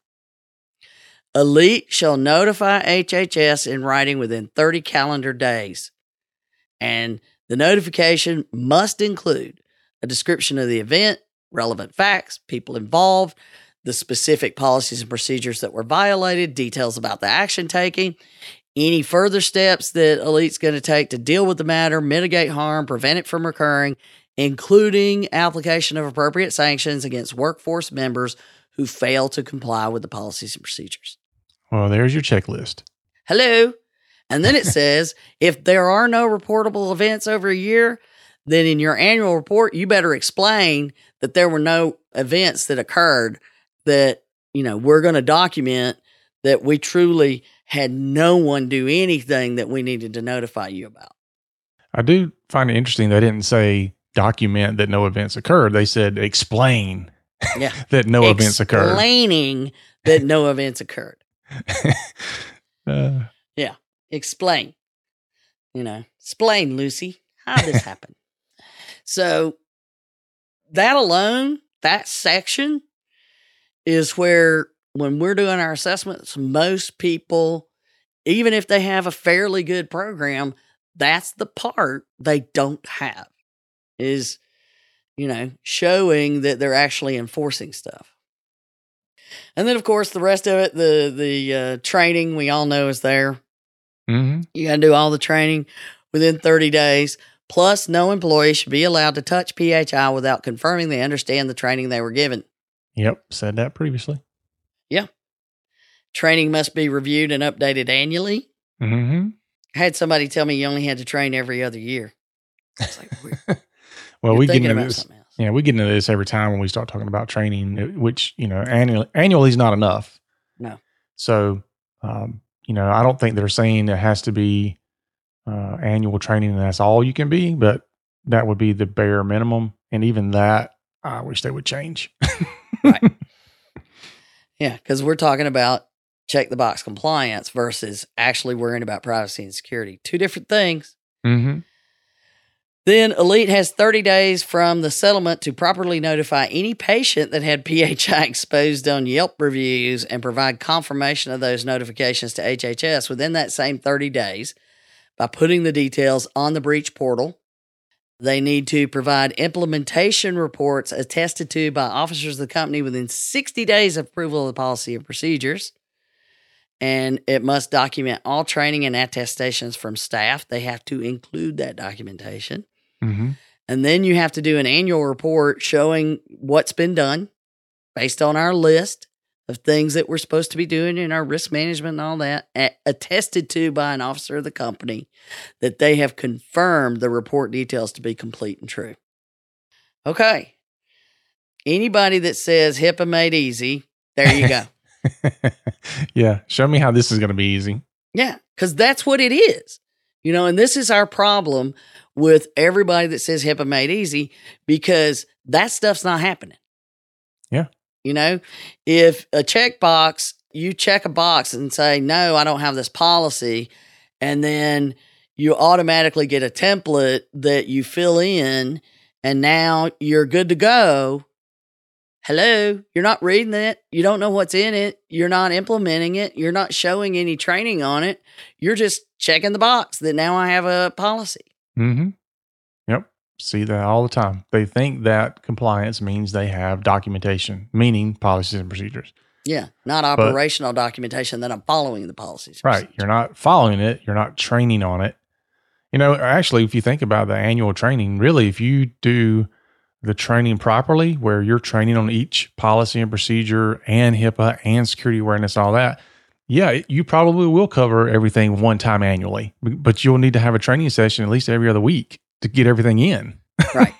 Elite shall notify H H S in writing within thirty calendar days. And the notification must include a description of the event, relevant facts, people involved, the specific policies and procedures that were violated, details about the action taken, any further steps that Elite's going to take to deal with the matter, mitigate harm, prevent it from recurring, including application of appropriate sanctions against workforce members who fail to comply with the policies and procedures. Well, there's your checklist. Hello. And then it says, if there are no reportable events over a year, then in your annual report, you better explain that there were no events that occurred that, you know, we're going to document that we truly had no one do anything that we needed to notify you about. I do find it interesting they didn't say document that no events occurred. They said explain Yeah. that no events occurred. Explaining that no events occurred. uh, Yeah. Explain. You know, explain, Lucy, how this happened. So that alone, that section is where when we're doing our assessments, most people, even if they have a fairly good program, that's the part they don't have is, you know, showing that they're actually enforcing stuff. And then, of course, the rest of it, the the uh, training we all know is there. mm-hmm. You got to do all the training within thirty days. Plus, no employee should be allowed to touch P H I without confirming they understand the training they were given. Yep, said that previously. Yeah. Training must be reviewed and updated annually. Mm-hmm. I had somebody tell me you only had to train every other year. It's like, weird. Well, You're we get thinking into about this. something else. Yeah, we get into this every time when we start talking about training, which, you know, annual, annually is not enough. No. So, um, you know, I don't think they're saying it has to be uh, annual training and that's all you can be, but that would be the bare minimum. And even that, I wish they would change. Right. Yeah, because we're talking about check the box compliance versus actually worrying about privacy and security. Two different things. Mm-hmm. Then Elite has thirty days from the settlement to properly notify any patient that had P H I exposed on Yelp reviews and provide confirmation of those notifications to H H S within that same thirty days by putting the details on the breach portal. They need to provide implementation reports attested to by officers of the company within sixty days of approval of the policy and procedures. And it must document all training and attestations from staff. They have to include that documentation. Mm-hmm. And then you have to do an annual report showing what's been done based on our list of things that we're supposed to be doing in our risk management and all that, attested to by an officer of the company that they have confirmed the report details to be complete and true. Okay. Anybody that says HIPAA made easy, there you go. Yeah. Show me how this is going to be easy. Yeah, because that's what it is. You know, and this is our problem with everybody that says HIPAA made easy, because that stuff's not happening. Yeah. You know, if a checkbox, you check a box and say, no, I don't have this policy, and then you automatically get a template that you fill in, and now you're good to go. Hello, you're not reading it. You don't know what's in it. You're not implementing it. You're not showing any training on it. You're just checking the box that now I have a policy. Mm-hmm. Yep. See that all the time. They think that compliance means they have documentation, meaning policies and procedures. Yeah, not operational but, documentation that I'm following the policies. Right. You're not following it. You're not training on it. You know, actually, if you think about the annual training, really, if you do the training properly, where you're training on each policy and procedure and HIPAA and security awareness and all that, yeah, you probably will cover everything one time annually, but you'll need to have a training session at least every other week to get everything in. Right.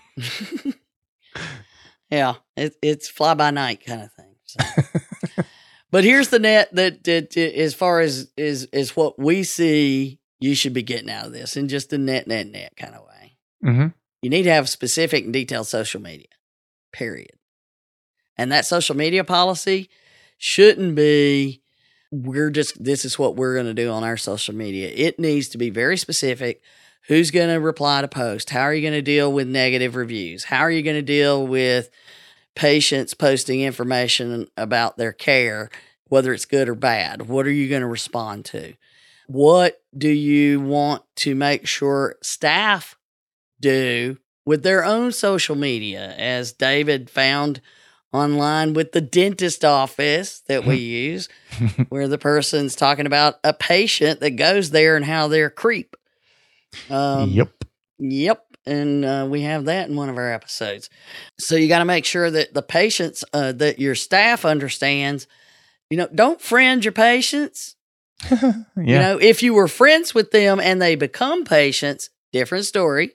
Yeah, it, it's fly by night kind of thing. So. But here's the net that, that as far as is is what we see you should be getting out of this, in just a net, net, net kind of way. Mm-hmm. You need to have specific and detailed social media, period. And that social media policy shouldn't be, we're just, this is what we're going to do on our social media. It needs to be very specific. Who's going to reply to post? How are you going to deal with negative reviews? How are you going to deal with patients posting information about their care, whether it's good or bad? What are you going to respond to? What do you want to make sure staff do with their own social media? As David found online with the dentist office that we use, where the person's talking about a patient that goes there and how they're a creep. Um, yep. Yep. And uh, we have that in one of our episodes. So you got to make sure that the patients, uh, that your staff understands, you know, don't friend your patients. yeah. You know, if you were friends with them and they become patients, different story.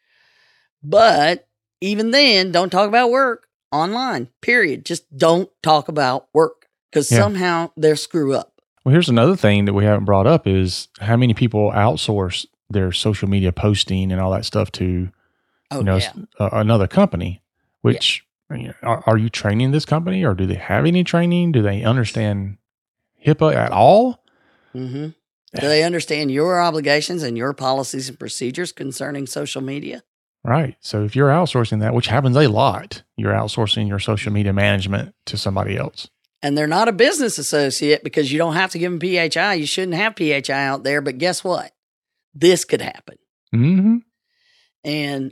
But even then, don't talk about work online, period. Just don't talk about work because Yeah. somehow they'll screw up. Well, here's another thing that we haven't brought up is how many people outsource their social media posting and all that stuff to, Oh, you know, yeah. s- uh, another company, which you know, are, are you training this company or do they have any training? Do they understand HIPAA at all? Mm-hmm. Do they understand your obligations and your policies and procedures concerning social media? Right. So if you're outsourcing that, which happens a lot, you're outsourcing your social media management to somebody else. And they're not a business associate because you don't have to give them P H I. You shouldn't have P H I out there. But guess what? This could happen. Mm-hmm. And,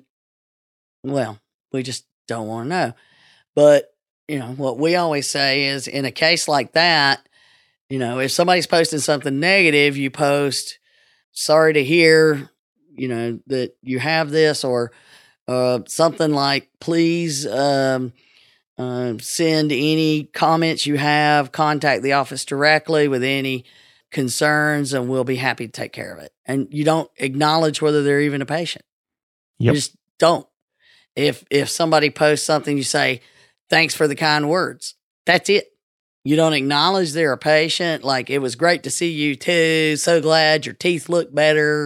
well, we just don't want to know. But, you know, what we always say is in a case like that, you know, if somebody's posting something negative, you post, sorry to hear, you know, that you have this, or uh, something like, please um, uh, send any comments you have, contact the office directly with any concerns, and we'll be happy to take care of it. And you don't acknowledge whether they're even a patient. Yep. You just don't. If if somebody posts something, you say, thanks for the kind words. That's it. You don't acknowledge they're a patient. Like, it was great to see you too. So glad your teeth look better.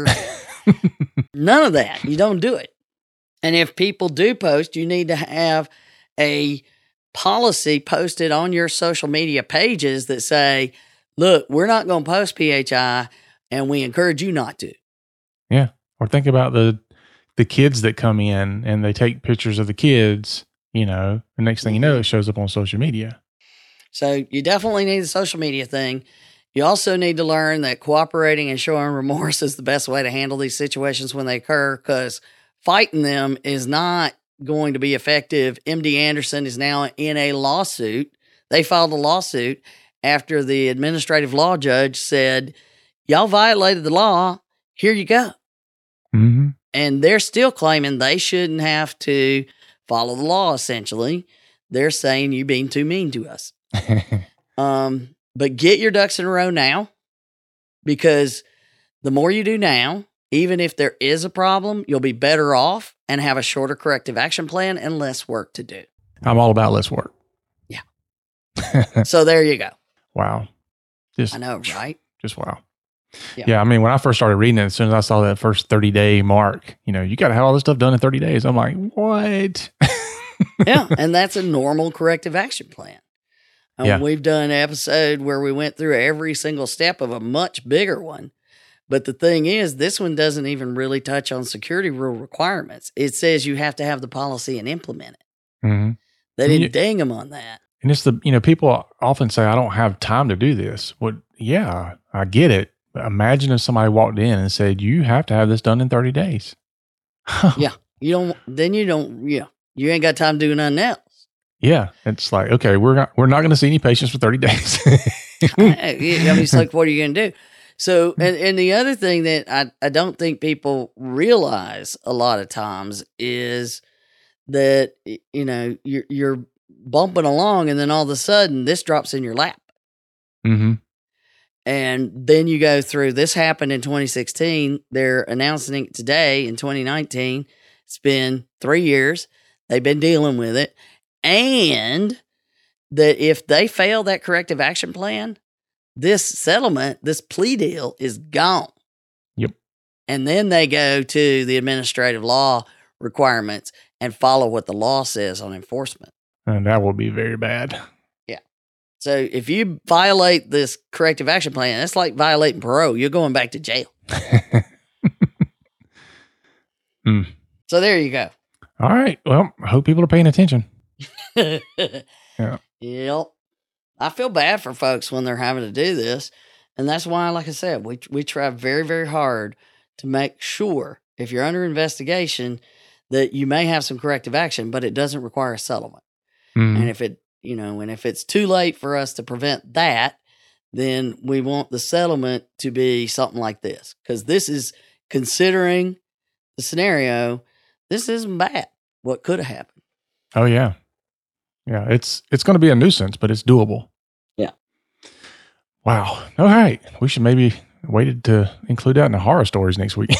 None of that. You don't do it. And if people do post, you need to have a policy posted on your social media pages that say, look, we're not going to post P H I and we encourage you not to. Yeah. Or think about the the kids that come in and they take pictures of the kids, you know, the next thing you know, it shows up on social media. So you definitely need the social media thing. You also need to learn that cooperating and showing remorse is the best way to handle these situations when they occur, because fighting them is not going to be effective. M D Anderson is now in a lawsuit. They filed a lawsuit after the administrative law judge said, y'all violated the law. Here you go. Mm-hmm. And they're still claiming they shouldn't have to follow the law, essentially. They're saying you're being too mean to us. Um, but get your ducks in a row now, because the more you do now, even if there is a problem, you'll be better off and have a shorter corrective action plan and less work to do. I'm all about less work. Yeah. So there you go. Wow. Just, I know, right? Just wow. Yeah. Yeah. I mean, when I first started reading it, as soon as I saw that first thirty day mark, you know, you got to have all this stuff done in thirty days. I'm like, what? Yeah. And that's a normal corrective action plan. Um, Yeah. We've done an episode where we went through every single step of a much bigger one. But the thing is, this one doesn't even really touch on security rule requirements. It says you have to have the policy and implement it. Mm-hmm. They didn't You- ding them on that. And it's the, you know, people often say, I don't have time to do this. Well, yeah, I get it. But imagine if somebody walked in and said, you have to have this done in thirty days. Yeah. You don't, then you don't, yeah, you ain't got time to do nothing else. Yeah. It's like, okay, we're not, we're not going to see any patients for thirty days. I mean, it's like, what are you going to do? So, and, and the other thing that I, I don't think people realize a lot of times is that, you know, you're, you're bumping along and then all of a sudden this drops in your lap. Mm-hmm. And then you go through, this happened in twenty sixteen. They're announcing it today in twenty nineteen. It's been three years. They've been dealing with it. And that if they fail that corrective action plan, this settlement, this plea deal is gone. Yep. And then they go to the administrative law requirements and follow what the law says on enforcement. And that will be very bad. So if you violate this corrective action plan, that's like violating parole. You're going back to jail. Mm. So there you go. All right. Well, I hope people are paying attention. Yeah. Yep. I feel bad for folks when they're having to do this. And that's why, like I said, we we try very, very hard to make sure if you're under investigation that you may have some corrective action, but it doesn't require a settlement. Mm. And if it, you know, and if it's too late for us to prevent that, then we want the settlement to be something like this. Because this is, considering the scenario, this isn't bad. What could have happened. Oh, yeah. Yeah, it's it's going to be a nuisance, but it's doable. Yeah. Wow. All right. We should maybe waited to include that in the horror stories next week.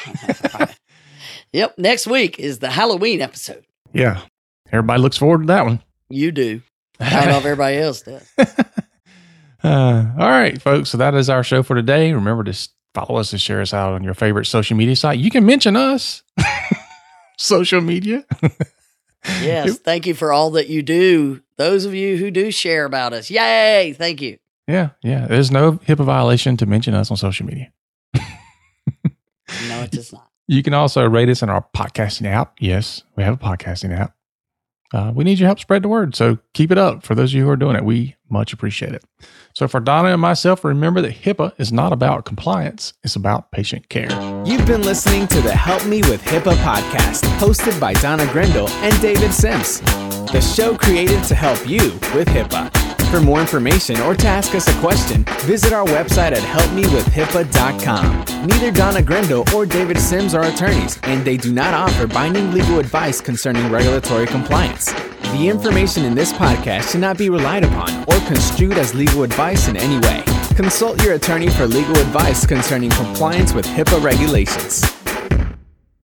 Yep. Next week is the Halloween episode. Yeah. Everybody looks forward to that one. You do. I don't know if everybody else does. Uh, all right, folks. So that is our show for today. Remember to follow us and share us out on your favorite social media site. You can mention us. Social media. Yes. Thank you for all that you do. Those of you who do share about us. Yay. Thank you. Yeah. Yeah. There's no HIPAA violation to mention us on social media. No, it does not. You can also rate us in our podcasting app. Yes, we have a podcasting app. Uh, we need your help spread the word. So keep it up. For those of you who are doing it, we much appreciate it. So for Donna and myself, remember that HIPAA is not about compliance. It's about patient care. You've been listening to the Help Me with HIPAA podcast, hosted by Donna Grindle and David Sims. The show created to help you with HIPAA. For more information or to ask us a question, visit our website at help me with hipaa dot com. Neither Donna Grindle or David Sims are attorneys, and they do not offer binding legal advice concerning regulatory compliance. The information in this podcast should not be relied upon or construed as legal advice in any way. Consult your attorney for legal advice concerning compliance with HIPAA regulations.